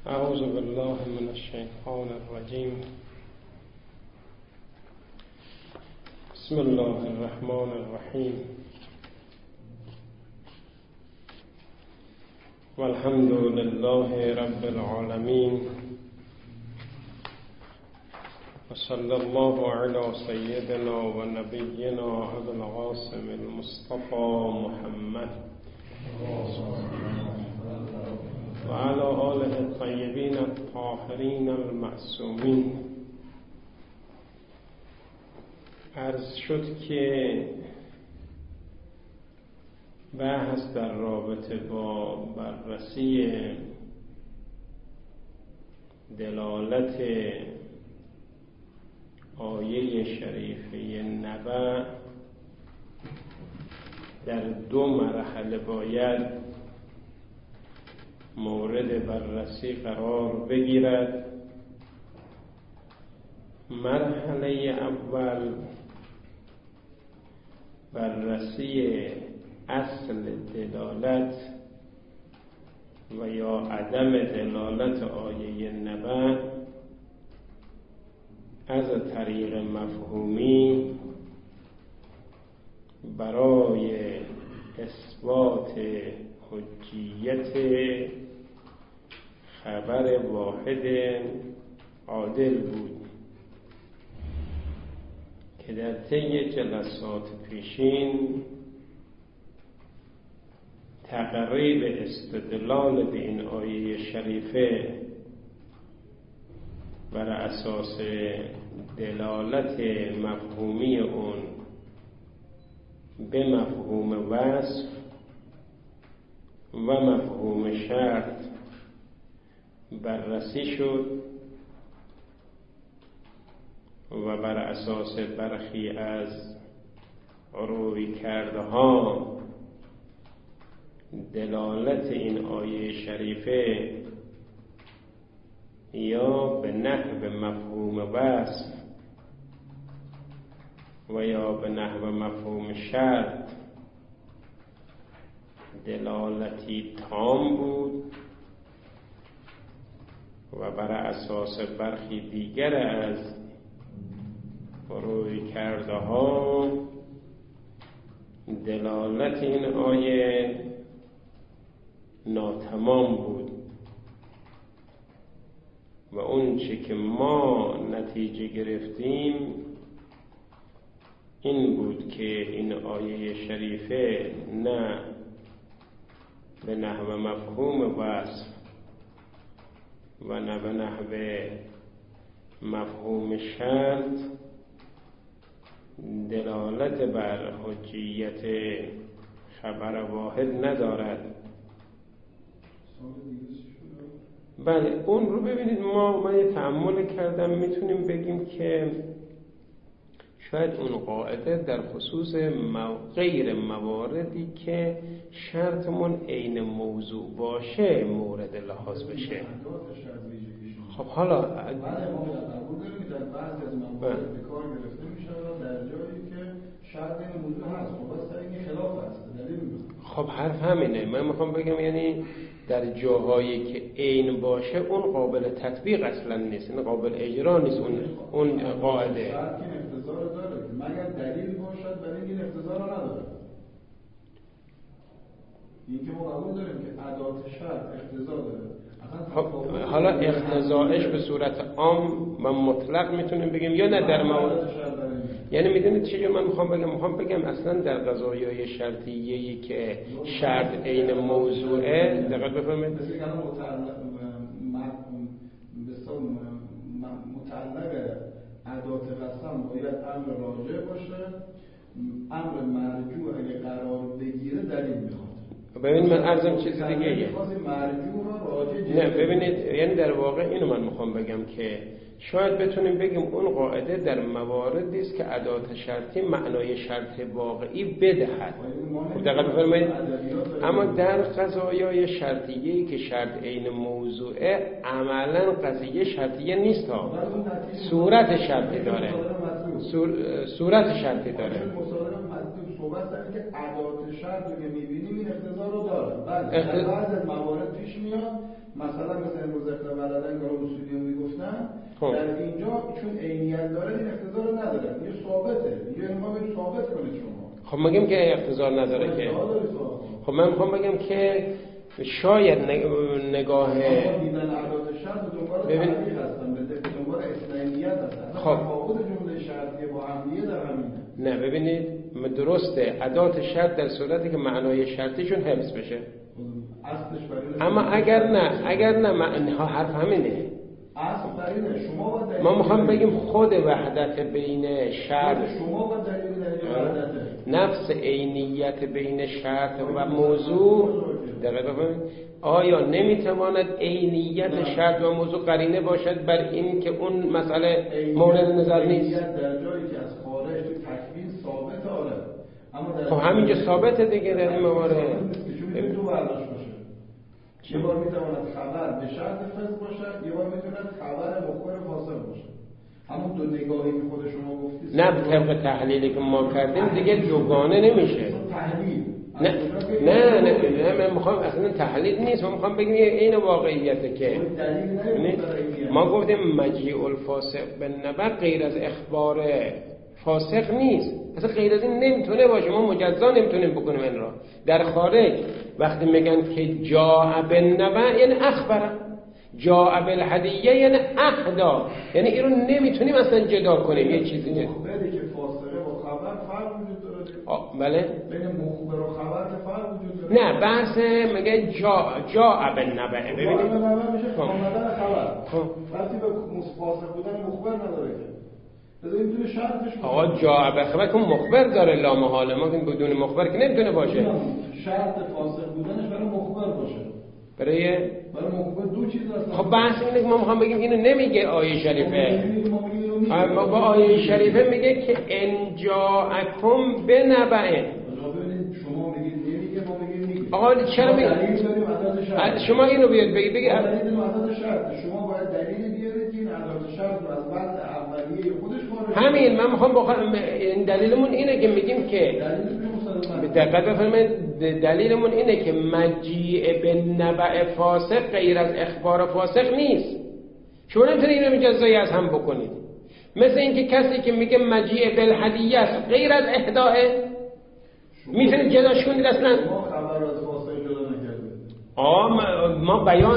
اعوذ بالله من الشیطان الرجیم. بسم الله الرحمن الرحیم. والحمد لله رب العالمین وصلی الله علی سیدنا و نبینا ابی القاسم المصطفى محمد و علی آله الطیبین الطاهرین المعصومین. عرض شد که بحث در رابطه با بررسی دلالت آیه شریفه نبأ در دو مرحله باید مورد بررسی قرار بگیرد. مرحله اول بررسی اصل دلالت و یا عدم دلالت آیه نبأ از طریق مفهومی برای اثبات حجیت خبر واحد عادل بود که در طی جلسات پیشین تقریب استدلال به این آیه شریفه بر اساس دلالت مفهومی اون به مفهوم وصف و مفهوم شرط بررسی شد و بر اساس برخی از رویکردها دلالت این آیه شریفه یا به نحو مفهوم وصف و یا به نحو مفهوم شرط دلالتی تام بود و بر اساس برخی دیگر از رویکردها دلالت این آیه ناتمام بود و اون چه که ما نتیجه گرفتیم این بود که این آیه شریفه نه به نحو مفهوم وصف و نه به نحو مفهوم شرط دلالت بر حجیت خبر واحد ندارد. بله اون رو ببینید، من یه تأمل کردم، میتونیم بگیم که شاید اون قاعده در خصوص غیر مواردی که شرطمون عین موضوع باشه مورد لحاظ بشه. خب حالا بعد ما قبول داریم که در بعضی از موارد به کار گرفته میشه در جایی که شرط این موضوع هست. خب بس این خلاف هست. دلیل خب حرف همینه. من میخوام بگم یعنی در جاهایی که عین باشه اون قابل تطبیق اصلا نیست، این قابل اجرا نیست اون قاعده. شرط این اقتضا رو داره مگر دلیل باشد ولی این اقتضا رو نداره. این که ما قبول داریم که ادات شرط اقتضا داره. حالا اقتضاش به صورت عام و مطلق میتونیم بگیم یا نه در موارد. یعنی میدونید چیه من میخوام بگم اصلا در قضایای شرطیه‌ای که شرط عین موضوعه دقت بفرمایید. متعلق ادات قسم باید امر راجع باشه، امر مرجوع اگه قرار بگیره دلیل میخواد. ببینید من عرضم چیز دیگه ایه. نه ببینید یعنی در واقع اینو من میخوام بگم که شاید بتونیم بگیم اون قاعده در مواردی است که ادات شرطی معنای شرط واقعی بدهد. دقت بفرمایید. اما در قضایای شرطیه‌ای که شرط عین موضوعه عملاً قضیه شرطیه نیست ها. صورت شرطی داره. صورت شرطی داره. صحبت داریم که ادات شرط رو که می‌بینیم این اقتضا رو داره. بعد در بعض موارد پیش میاد مثلا مثل امروز اختلاف بلدن که اصولیون میگفتن در اینجا چون عینیت داره این اقتضا رو نداره، یه ثابته، یه انما رو ثابت کنید شما. خب میگم که اقتضا نداره که. خب من میخوام بگم که شاید نگاه دیدن اعداد شرط دنبال تعریف هستن، به دنبال اثنینیت هستن. خب تفاوت جمله شرطی با همدیگه در همینه. نه ببینید درسته ادات شرط در صورتی که معنای شرطیشون حفظ بشه. اما اگر نه حرف همینه. اصل دلیله شما با ما میخوام بگیم خود وحدت بین شرط شما با دلیل وحدت نفس عینیت بین شرط و موضوع آیا نمیتواند عینیت شرط و موضوع قرینه باشد بر این که اون مسئله مورد نظر نیست؟ در جایی که از خارج تو تکوین ثابت آره، اما خب همینجا ثابته دیگه در این موارد. تو برداشت باشه. یه بار میتواند خبر به شرط فضل باشد، یه بار میتواند خبر مخبر فاصل باشد. همون دو نگاهی که خود شما گفتید نه طبق تحلیلی که ما کردیم دیگه دوگانه نمیشه. تحلیل نه من میخوام اصلا تحلیل نیست، من میخوام بگم این واقعیته که ما گفتیم مجیء الفاسق بالنبأ غیر از اخبار فاسق نیست، اصلا غیر از این نمیتونه باشه، ما مجزا نمیتونیم بکنیم این را. در خارج وقتی میگن که جاء بالنبأ یعنی اخبره، جاء بالهدیه یعنی اهدا، یعنی این رو نمیتونیم اصلا جدا کنیم. یه چیزی جدا مخبری که فاسقه با خبر فرق وجود داره. بله بین مخبر و خبر که فرق وجود داره. نه بحث میگه جاء بالنبأ. ببینید میشه آمدن خبر وقتی به فاسق بودن مخبر نداره که بدون شرطش. آقا جاء بالخبر که مخبر داره لا محاله، ما بدون مخبر که نمیتونه باشه. شرط فاسق بودنش برای مخبر باشه. برای مخبر دو چیز هست. خب بحث اینه که ما میخوام بگیم اینو نمیگه آیه شریفه. ما با آیه شریفه میگه که ان جاءکم بنبأ. شما میگید نمیگه، ما میگیم میگه. آقا چرا میگید؟ شما اینو بیاد بگید دلیل عدد شرط. شما باید دلیل بیارید که این عدد شرط رو از بعد اولیه خودش خارج. همین من میخوام این دلیلمون اینه که میگیم که دقت بفرمایید، دلیلمون اینه که مجیء بالنبأ فاسق غیر از اخبار فاسق نیست. شما نمیتونید اینو مجزایی از هم بکنید. مثل اینکه کسی که میگه مجیء بالهدیه است غیر از اهداء میتونید جداش کنید اصلا. ما خبر از فاسق جدا نکردیم.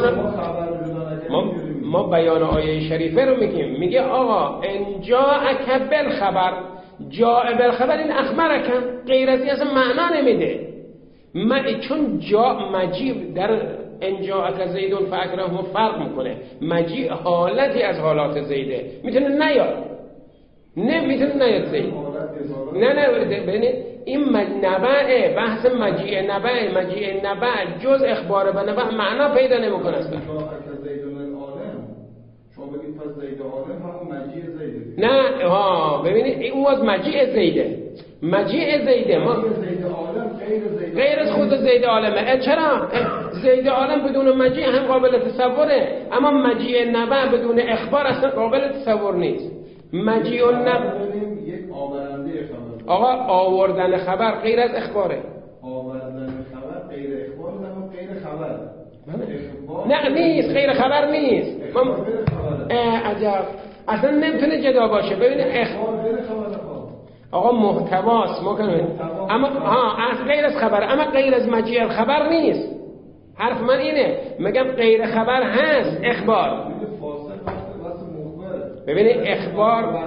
ما بیان آیه شریفه رو میگیم، میگه آقا ان جاءک بالخبر، جاء بالخبر این اخبرک، غیر از این اصلا معنا نمیده. چون مجیء در ان جاءک زیدون فاکرهه فرق میکنه. مجیء حالتی از حالات زیده، میتونه نیاد، میتونه نیاد زید. نه ببینید این نبأ، بحث مجیء نبأ جز اخبار به نبأ معنا پیدا نمیکنه اصلا. نه ببینید اون از مجیء زیده، ما غیر از خود زید عالمه. چرا؟ زید عالم بدون مجیء هم قابل تصوره، اما مجیء نبأ بدون اخبار اصلا قابل تصور نیست. مجیء النبأ یک آورنده خبر. آقا آوردن خبر غیر از اخباره. آوردن خبر غیر اخبار، نه غیر خبر. نه نیست، غیر خبر نیست. عجب، اصلا نمیتونه جدا باشه. ببینید آقا محتواست اما از غیر از خبر، اما غیر از مجیء الخبر نیست. حرف من اینه، میگم غیر خبر هست اخبار. ببینید اخبار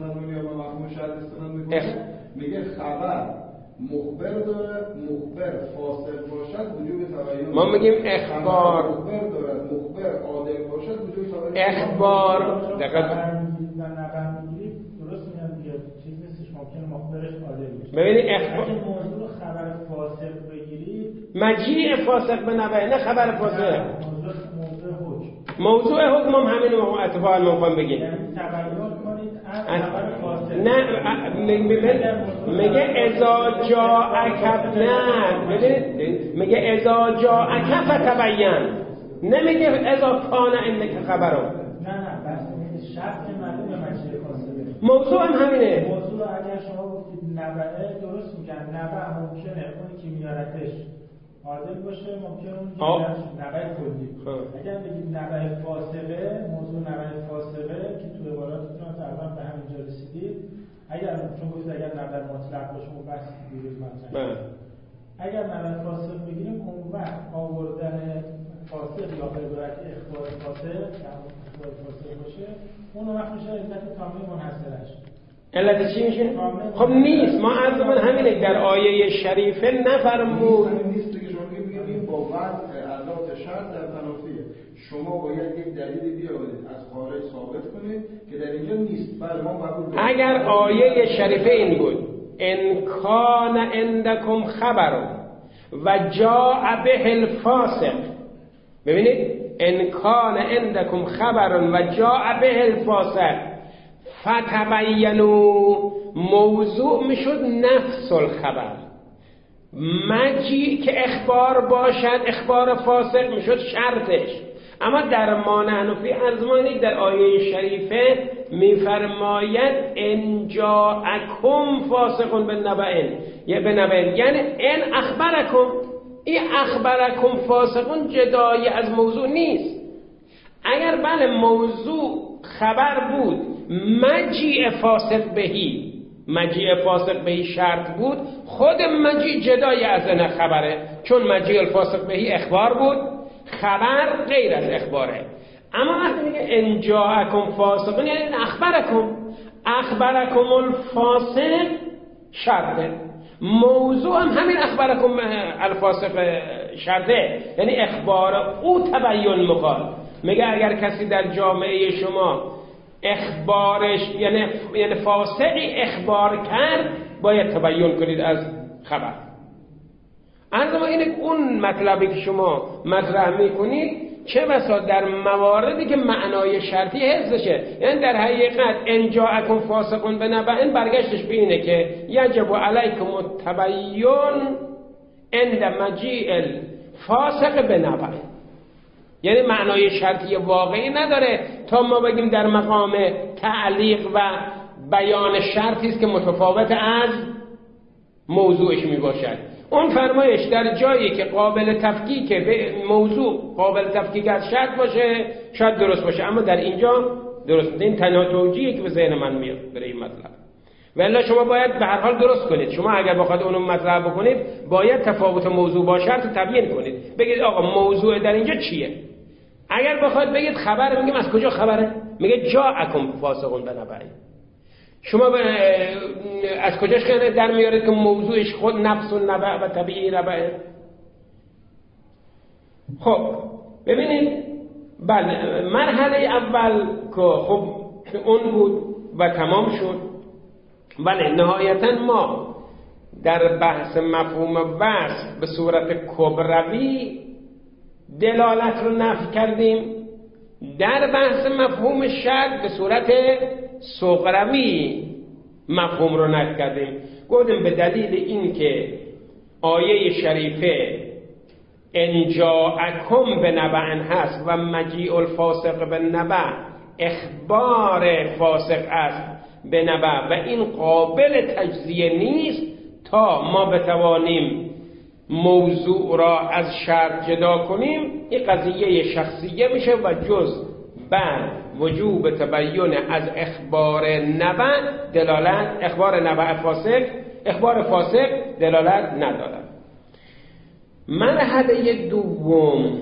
میگه خبر مخبر داره، مخبر فاسق باشد وجوب تبین. ما میگیم اخبار مخبر داره، مخبر عادل باشد وجوب تبین. اخبار دقیقاً درست میگم دیگه، چیز نیستش ممکنه مخبرش عادل باشه. ببینید اخبار موضوع خبر فاسق بگیرید، مجیء فاسق به نبأ، نه خبر فاسق. موضوع حکم هم همین اتفاقا میخوام بگیم. یعنی تبین کنید از خبر فاسق. نه میگه اذا جاءک، نه ببینید میگه اذا جاءک فتبین، نمیگه اذا کان انک خبرو. نه بس شرط معلوم به مجیء فاسقه. موضوع هم همینه. موضوع اگر شما گفتید نبأ درست میگن، نبأ ممکنه اونی که میارتش عادل باشه ممکنه اون نبع کلی. اگر بگید نبع فاسقه، موضوع نبع فاسقه که تو عباراتتون تقریبا به همینجا رسیدید، اگر چون گفتید اگر نبع مطلق باشه اون بحث دیروز مطرح اگر نبع فاسق بگیریم اون وقت آوردن فاسق یا به عبارت اخبار فاسق یا اخبار فاسق باشه اون وقت میشه علت کامل منحصرش. علت چی میشه؟ خب نیست. ما عرضمون همینه در آیه شریفه نفرمود نیست که شما بگید با وضع ادات شرط در تنافیه. شما باید یک دلیل بیارید از خارج ثابت کنید که در اینجا نیست. بله ما قبول داریم. اگر آیه شریفه این بود ان کان عندکم خبر و جاء به الفاسق، ببینید ان کان عندکم خبر و جاء به الفاسق فتبینوا، موضوع میشد نفس الخبر، مجی که اخبار باشد اخبار فاسق میشد شرطش. اما در ما نحن فی ازمانی در آیه شریفه میفرماید ان جاءکم فاسق بنبأ، یعنی ان اخبرکم. این اخبرکم فاسقون جدایی از موضوع نیست. اگر بله موضوع خبر بود مجیء فاسق بهی، مجیء فاسق بهی شرط بود، خود مجیء جدای از این خبره، چون مجیء الفاسق بهی اخبار بود، خبر غیر از اخباره. اما وقتی میگه ان جاءکم فاسقون یعنی اخبرکم الفاسق شرطه، موضوع هم همین اخبرکم الفاسق شرطه، یعنی اخبار او تبین مقال. میگه اگر کسی در جامعه شما اخبارش یعنی فاسقی اخبار کرد باید تبین کنید از خبر. اما اینه اون مطلبی که شما مطرح میکنید چه بسا در مواردی که معنای شرطی حفظشه، یعنی در حقیقت ان جاءکم فاسق بنبأ برگشتش به اینه که یجب علیکم التبین عند مجیء الفاسق بنبأ، یعنی معنای شرطی واقعی نداره تا ما بگیم در مقام تعلیق و بیان شرطی است که متفاوت از موضوعش می باشد. اون فرمایش در جایی که قابل تفکیک به موضوع قابل تفکیک از شرط باشه شاید درست باشه، اما در اینجا درست. این تنها توجیهی که به ذهن من میاد برای این مطلب. ولی شما باید به هر حال درست کنید. شما اگر بخواید اونو مطرح بکنید باید تفاوت موضوع با شرط تبیین کنید. بگید آقا موضوع در اینجا چیه؟ اگر بخواید بگید خبر، میگیم از کجا خبره؟ میگه جاءکم فاسق بنبأ. شما از کجاش در میارید که موضوعش خود نفس و نبع و طبیعی نبعه؟ خب ببینید، بله مرحله اول که خب اون بود و تمام شد. بله نهایتا ما در بحث مفهوم وصف به صورت کبروی دلالت رو نفی کردیم، در بحث مفهوم شرط به صورت صغروی مفهوم رو نفی کردیم. گفتیم به دلیل این که آیه شریفه ان جاءکم بنبأ هست و مجیء الفاسق بالنبأ اخبار فاسق است به نبأ و این قابل تجزیه نیست تا ما بتوانیم موضوع را از شرط جدا کنیم. این قضیه شخصیه میشه و جز بر وجوب تبین از اخبار نبأ دلالت، اخبار نبأ فاسق، اخبار فاسق دلالت ندارد. مرحله دوم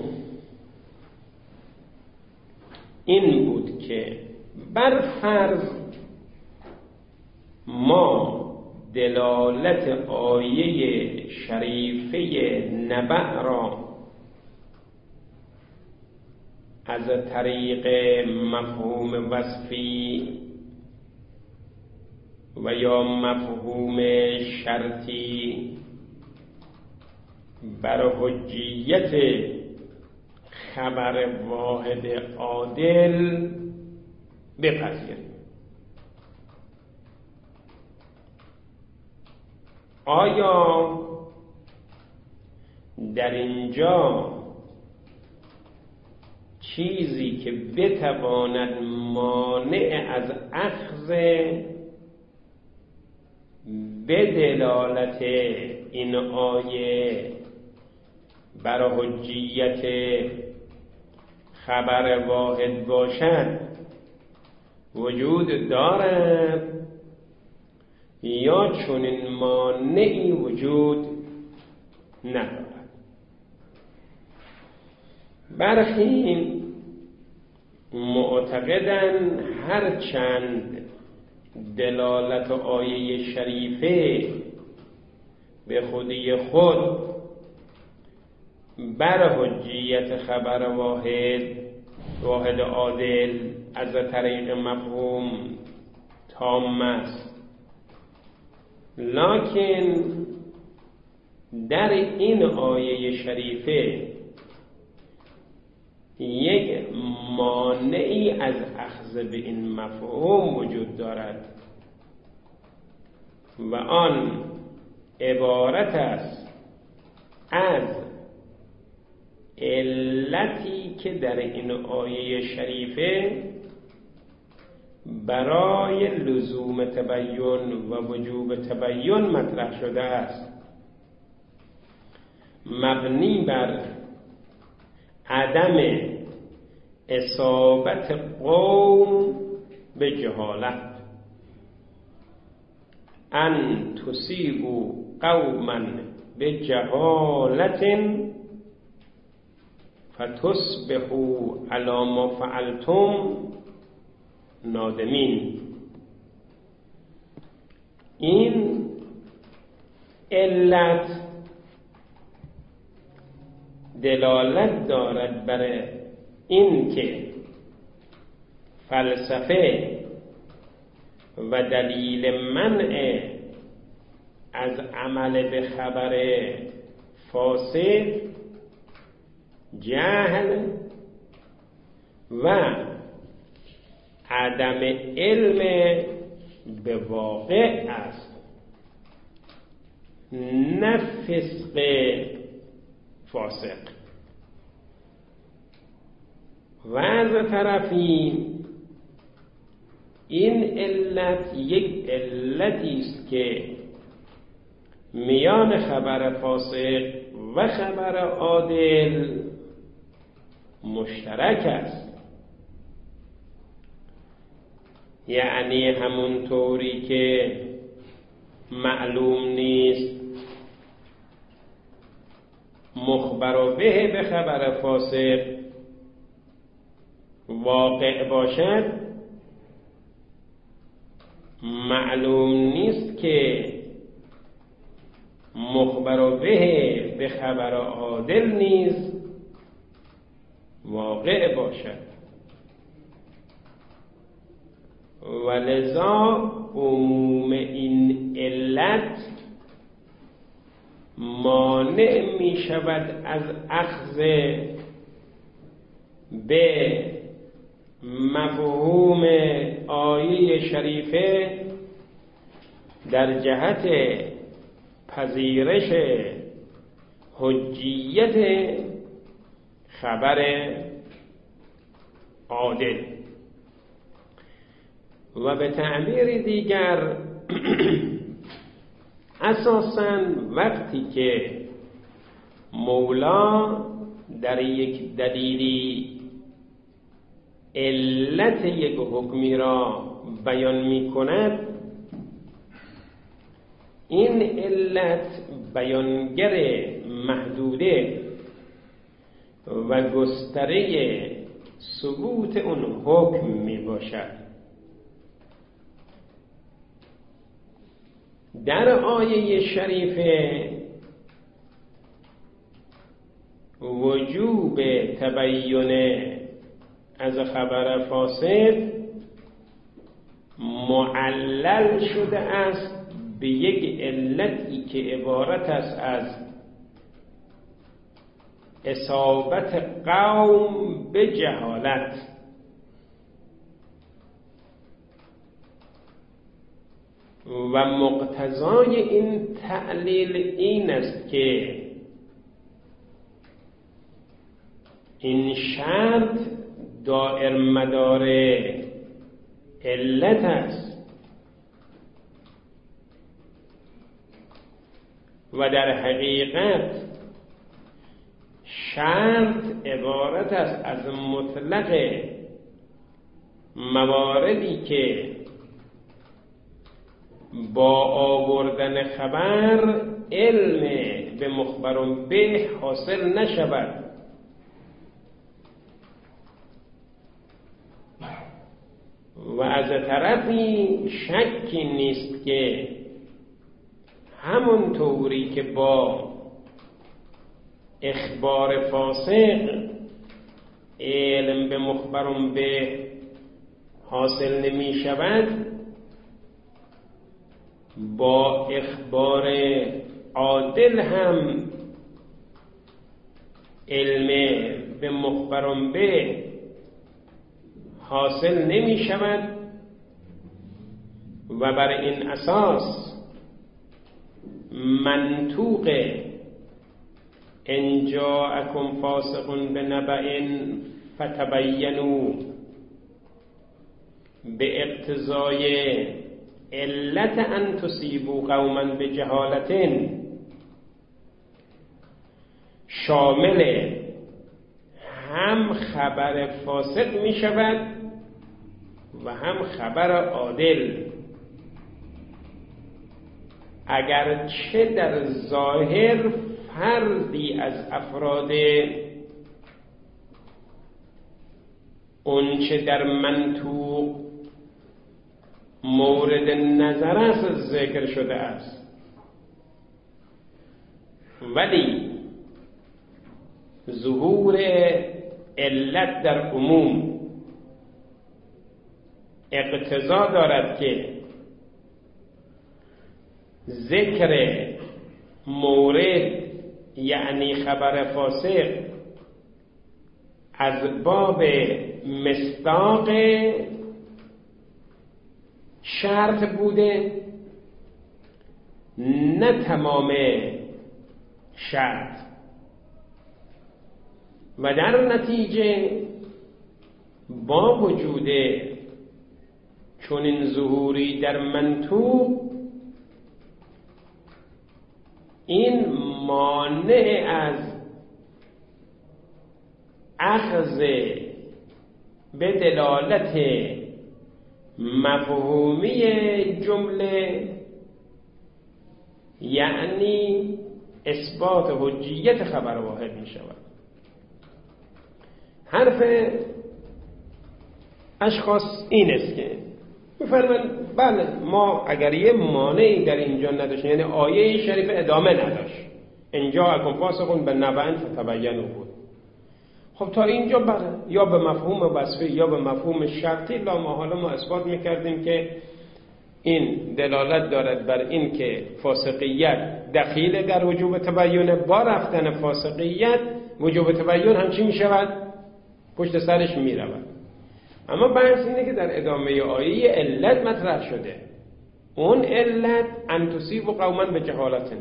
این بود که بر فرض ما دلالت آیه شریفه نبأ را از طریق مفهوم وصفی و یا مفهوم شرطی بر حجیت خبر واحد عادل بپذیریم. آیا در اینجا چیزی که بتواند مانع از اخذ به دلالت این آیه بر حجیت خبر واحد باشد وجود دارد یا چنین مانعی وجود ندارد. برخی معتقدن هرچند دلالت آیه شریفه به خودی خود بر حجیت خبر واحد عادل از طریق مفهوم تام است، لکن در این آیه شریفه یک مانعی از اخذ به این مفهوم وجود دارد و آن عبارت است از علتی که در این آیه شریفه برای لزوم تبیین و وجوب تبیین مطرح شده است، مبنی بر عدم اصابت قوم به جهالت، ان تصیبوا قوما بجهالت فتصبحوا علی ما فعلتم نادمین. این علت دلالت دارد بر این که فلسفه و دلیل منع از عمل به خبر فاسد جهل و عدم علم به واقع است، نه فسق فاسق. و از طرفی این علت یک علتی است که میان خبر فاسق و خبر عادل مشترک است، یعنی همون طوری که معلوم نیست مخبر به خبر فاسق واقع باشد، معلوم نیست که مخبر به خبر عادل نیز واقع باشد. ولذا عموم این علت مانع می شود از اخذ به مفهوم آیه شریفه در جهت پذیرش حجیت خبر عادل. و به تعبیر دیگر اساساً وقتی که مولا در یک دلیلی علت یک حکمی را بیان می کند، این علت بیانگر محدوده و گستره ثبوت اون حکم می باشد. در آیه شریفه وجوب تبیین از خبر فاسد معلل شده است به یک علتی که عبارت است از اصابت قوم به جهالت. و مقتضای این تعلیل این است که این شرط دائر مدار علت است و در حقیقت شرط عبارت است از مطلق مواردی که با آوردن خبر علم به مخبر به حاصل نشود و از طرفی شکی نیست که همون طوری که با اخبار فاسق علم به مخبر به حاصل نمی شود، با اخبار عادل هم علم به مخبر به حاصل نمی شود و بر این اساس منطوق ان جاءکم فاسق بنبأ فتبینوا به اقتضای علت ان تصیبوا قوما بجهالة شامل هم خبر فاسق می شود و هم خبر عادل، اگرچه در ظاهر فردی از افراد اونچه در منطوق مورد نظر است ذکر شده است، ولی ظهور علت در عموم اقتضا دارد که ذکر مورد یعنی خبر فاسق از باب مصداق شرط بوده، نه تمام شرط، و در نتیجه با وجود چنین ظهوری در منطوق این مانع از اخذ به دلالت مفهومی جمله یعنی اثبات حجیت خبر واحد می شود. حرف اشخاص این است که می‌فرمایند بله ما اگر یه مانعی در اینجا نداشت، یعنی آیه شریف ادامه نداشت ان جاءکم فاسق بنبأ فتبینوا بود، خب تا اینجا بله یا به مفهوم وصفی یا به مفهوم شرطی لا محاله ما اثبات میکردیم که این دلالت دارد بر این که فاسقیت دخیل در وجوب تبین، با رفتن فاسقیت وجوب تبین هم چی میشود؟ پشت سرش میرود. اما بحث اینه که در ادامه آیه علت مطرح شده، اون علت ان تصیبوا قوما بجهالة،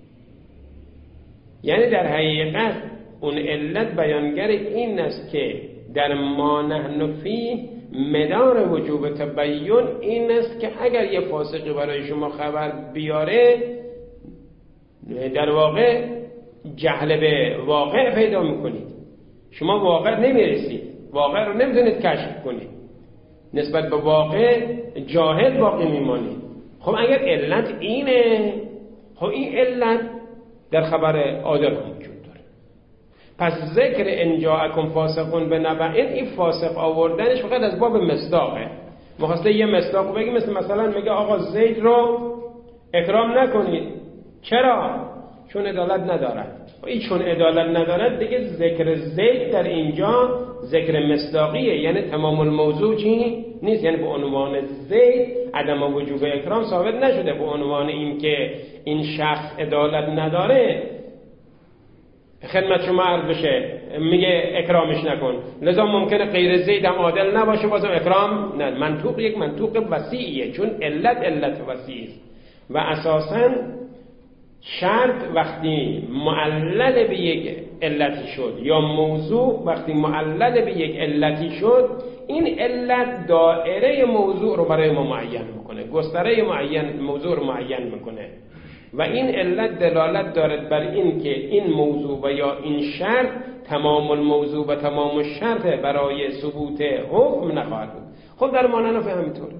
یعنی در حقیقت اون علت بیانگر این است که در ما نحن فیه مدار وجوب تبین این است که اگر یه فاسقی برای شما خبر بیاره در واقع جهل به واقع پیدا میکنید، شما واقع نمیرسید، واقع رو نمیتونید کشف کنید، نسبت به واقع جاهل باقی میمانید. خب اگر علت اینه، خب این علت در خبر عادل هم وجود داره. پس ذکر ان جاءکم فاسق بنبأ این فاسق آوردنش فقط از باب مصداقه، می‌خواسته یه مصداق بگه، مثلا میگه آقا زید رو اکرام نکنید. چرا؟ چون عدالت ندارد. این چون عدالت ندارد دیگه ذکر زید در اینجا ذکر مصداقیه، یعنی تمام الموضوع چی نیست، یعنی به عنوان زید عدم وجوب اکرام ثابت نشده، به عنوان این که این شخص عدالت نداره خدمت شما عرض بشه میگه اکرامش نکن، لذا ممکنه غیر زید هم عادل نباشه بازم اکرام نه. منطوق یک منطوق وسیعیه، چون علت وسیع است و اساساً شرط وقتی معلل به یک علتی شد یا موضوع وقتی معلل به یک علتی شد، این علت دائره موضوع رو برای ما معین میکنه، گستره معین موضوع رو معین میکنه. و این علت دلالت دارد بر این که این موضوع و یا این شرط تمام الموضوع و تمام الشرط برای ثبوت حکم نخواهد بود. خب در مانند همینطوره.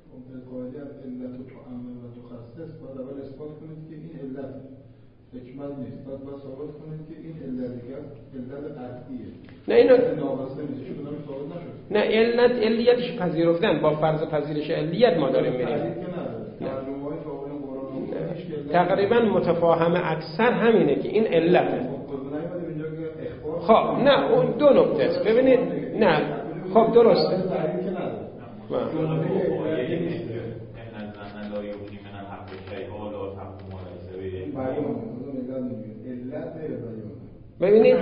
اول اثبات کنید که این علت حکمت نیست، بعد ثابت کنید که این علت قطعیه. نه اینو ناقصه نیست، چون ثابت نشد. نه علیتش پذیرفتن، با فرض پذیرش علیت ما داریم میریم. تقریبا متفاهم اکثر همینه که این علته. خب نه اون دو نکته است. ببینید نه خب درسته. ببینید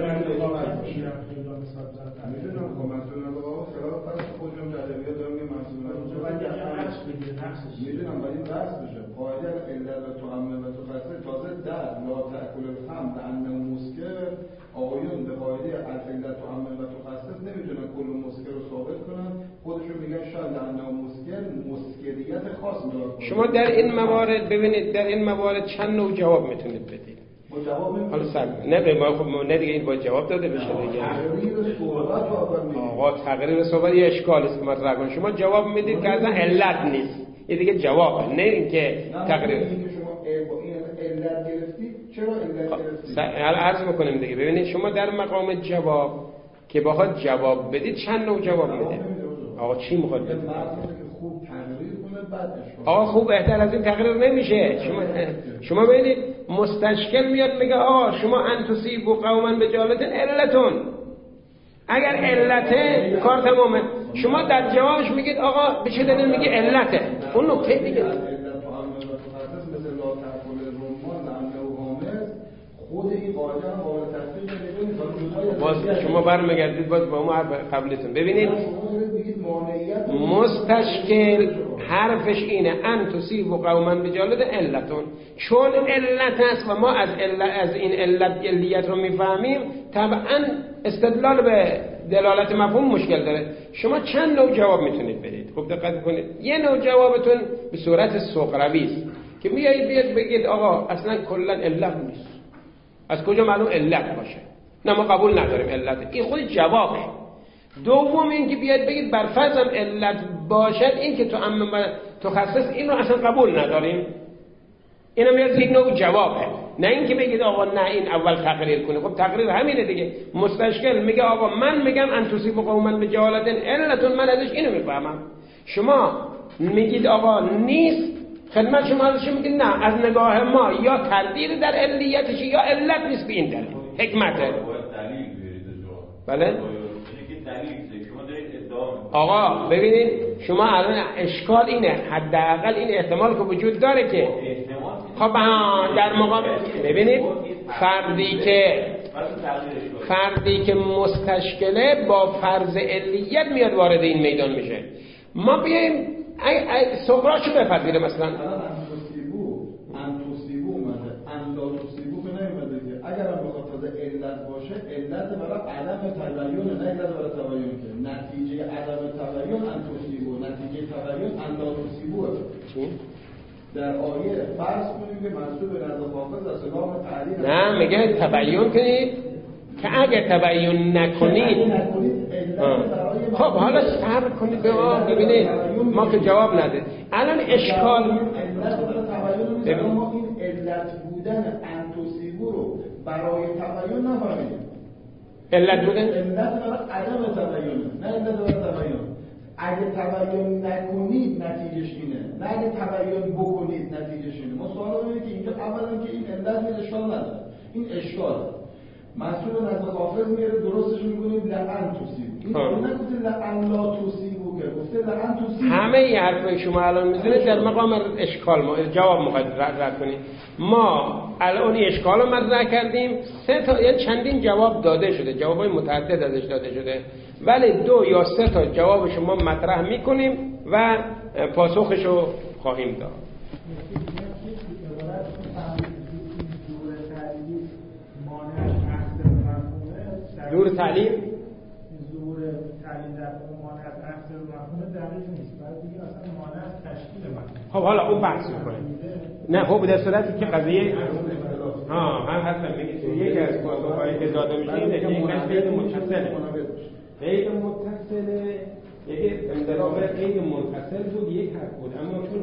میدونم ولی بحث بشه قاعده علت و تعمم و تخصص تازه در لا تأکل الخمر لأنه مسکر. آقایون به قاعده علت تعمم و تخصص نمیتونن کل مسکر رو ثابت کنن، خودشون میگن شاید لأنه مسکر مسکریت خاص داره. شما در این موارد ببینید در این موارد چند نوع جواب میتونید بدید. حالا سر نه به ما خب نه دیگه این با جواب داده بشه دیگه. آقا تغییر صحبت یه اشکال است که مطرح کنید. شما جواب میدید که اصلا علت نیست، این دیگه جوابه، نه اینکه تغییر. شما با این علت گرفتید، چرا علت گرفتید؟ عرض میکنیم دیگه. ببینید شما در مقام جواب که بخواد جواب بدید چند نوع جواب میدید. آقا چی میخواد بگید؟ خوب تغییر کنه بعد اشکال. آقا خوب بهتر از این تغییر نمیشه. شما ببینید مستشکل میاد میگه آقا شما انتصیبوا قوما بجهالة علتون، اگر علته کار تمامه. شما در جوابش میگید آقا به چه دلیل میگه علته. اون نکته دیگه خود این قاعده هم قابل تطبیق باز شما برمیگردید باز با ما قبلتون. ببینید مستشکل حرفش اینه ان تصیبوا قوما بجهالة علتون، چون علت است و ما از این علیت رو میفهمیم طبعا استدلال به دلالت مفهوم مشکل داره. شما چند نوع جواب میتونید بدید. خب دقت کنید. یه نوع جوابتون به صورت سقراوی است که بیاید بگید آقا اصلا کلا علت نیست، از کجا معلوم علت باشه؟ نه ما قبول نداریم علت. این خود جوابه. دوم این که بیاید بگید بر فرضم علت باشد، این که تعمم و تخصص این رو اصلا قبول نداریم. اینم یک نوع جوابه. نه اینکه بگید آقا نه این اول تقریر کنه. خب تقریر همینه دیگه. مستشکل میگه آقا من میگم ان تصیبوا قوما بجهالة علتون، من ازش اینو میفهمم. شما میگید آقا نیست، خدمت شما ازش میگید نه از نگاه ما یا تردید در علیتش یا علت نیست به این دلیل حکمته. بله آقا ببینید شما الان اشکال اینه، حداقل این احتمال که وجود داره که خب در مقابل ببینید فردی که مستشکله با فرض علیت میاد وارد این میدان میشه. ما بیایم صغراشو بپذیره. مثلا انتوسیبو اومده، انداتوسیبو که نمیمده که اگر هم بخواد تازه علت باشه، علت برای عدم تبیین، نه علت برای تبیین که نتیجه عدم تبیین انتوسیبو، نتیجه تبیین انداتوسیبوه. در آیه فرض کنیم که منصوب به نزد حافظ از سلام تعلیل نه میگه تبیین کنید که اگر تبیین نکنید خب حالا صبر کنید به ما ببینید ما که جواب نده. الان اشکال ما این علت بودن انتوسیبو رو برای تبیین نفهمیدیم. علت بودن؟ علت برای عدم تبیین، نه علت برای تبیین. اگه تبیین نکنید نتیجهش اینه، نه اگه تبیین بکنید نتیجهش اینه. ما سوال اینه که اینجا اولا که این علت اشکال نداره، این اشکال مسئول نزد حافظ میاره درستش میکنیم لعن توصیب. این نگفته لعن لا توصیبو که گفته لعن توصیب. همه ی حرفای شما الان میزنید در مقام اشکال ما جواب میخواید رد کنید. ما الان اشکال رو مطرح کردیم، سه تا یا چندین جواب داده شده، جوابای متعدد ازش داده شده، ولی 2 یا 3 تا جواب شما مطرح میکنیم و پاسخش رو خواهیم داد. ظهور تعلیم در عنوان از اصل مفهوم در نیست، بعد دیگه اصلا مانع از تشکیل متن. خب حالا اون بحث می‌کنیم. نه خب در صورتی که قضیه هم حتما میگه یکی از پاسخ‌هایی که داده میشه اینه که این قید متصله. قید متصله یک در واقع قید منفصل بود، یک حرف بود، اما چون